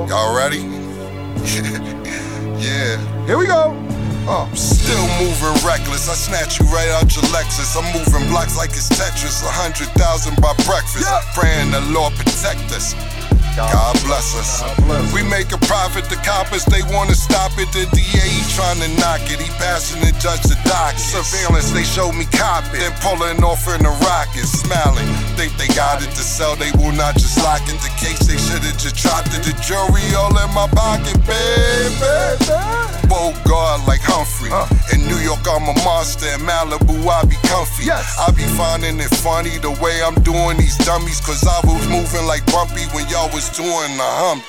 Y'all ready? Yeah. Here we go. Still moving reckless. I snatch you right out your Lexus. I'm moving blocks like it's Tetris. 100,000 by breakfast. Yeah. Praying the Lord protect us. God bless us. We make a profit, the coppers, they wanna stop it. The DA, he trying to knock it. He passing the judge the docket. Surveillance, they show me cop it. Then pulling off in the rocket, smiling. Think they got it to sell, they will not just lock it. The case, they should've just dropped it. The jury all in my pocket, baby. Bogart like Humphrey. In New York, I'm a monster. In Malibu, I be comfy. Yes. I be finding it funny the way I'm doing these dummies. Cause I was moving like Bumpy when y'all was doing the hump.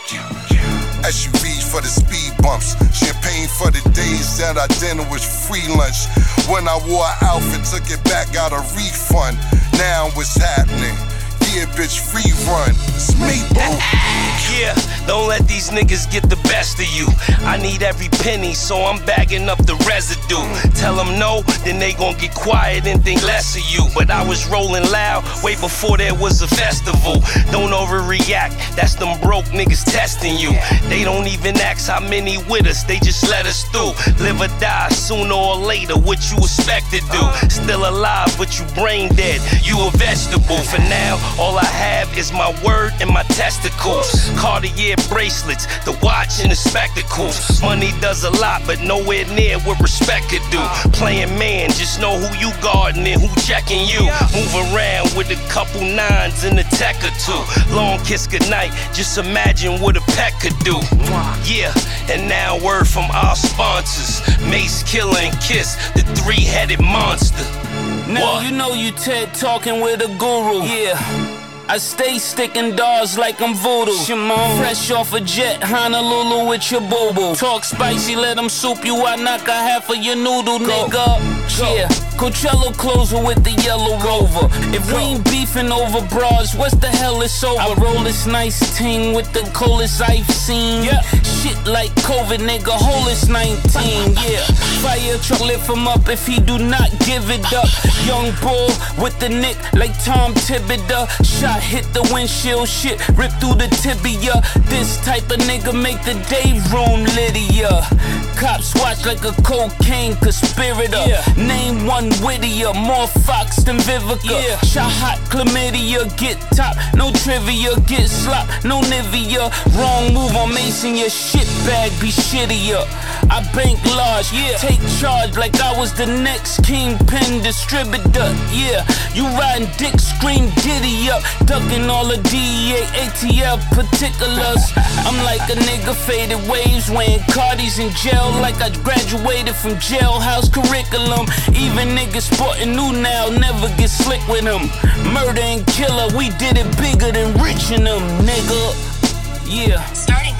SUVs for the speed bumps. Champagne for the days that our dinner was free lunch. When I wore an outfit, took it back, got a refund. Now what's happening? Yeah, bitch, free run. It's me, boo. Yeah, don't let these niggas get the best of you. I need every penny, so I'm bagging up the residue. Tell them no, then they gon' get quiet and think less of you. But I was rolling loud way before there was a festival. Don't overreact, that's them broke niggas testing you. They don't even ask how many with us, they just let us through. Live or die, sooner or later, what you expect to do. Still alive, but you brain dead, you a vegetable. For now, all I have is my word and my testicles. Cartier bracelets, the watch and the spectacles. Money does a lot, but nowhere near what respect could do. Playing man, just know who you guarding and who checking you. Move around with a couple nines and a tech or two. Long kiss goodnight, just imagine what a peck could do. Yeah, and now word from our sponsors. Mace, Killer, and Kiss, the three-headed monster. Now What? you know you TED talking with a guru. Yeah. I stay sticking doors like I'm voodoo. Shimon. Fresh off a jet, Honolulu with your boo-boo. Talk spicy, let them soup you. I knock a half of your noodle, nigga. Yeah, Coachella closer with the yellow Rover. If we ain't beefing over bras, what's the hell is over? I roll this nice ting with the coldest I've seen. Yeah. Shit like COVID, nigga, hold this 19. Yeah, fire truck lift him up if he do not give it up. Young bull with the nick like Tom Thibodeau. Shot hit the windshield, shit rip through the tibia. This type of nigga make the day room Lydia. Cops watch like a cocaine conspirator. Yeah. Name one Whittier, more Fox than Vivica. Yeah. Shot hot chlamydia, get top, no trivia, get slop, no Nivea. Wrong move on Mason, your shit bag be shittier. I bank large, yeah. Take charge like I was the next Kingpin distributor. Yeah, you riding dick, scream giddy up, ducking all the DEA, ATL particulars. I'm like a nigga faded waves, wearing Cardis in jail like I graduated from jailhouse curriculum. Even niggas sporting new now, never get slick with them. Murder and killer, we did it bigger than rich in them, nigga. Yeah. Starting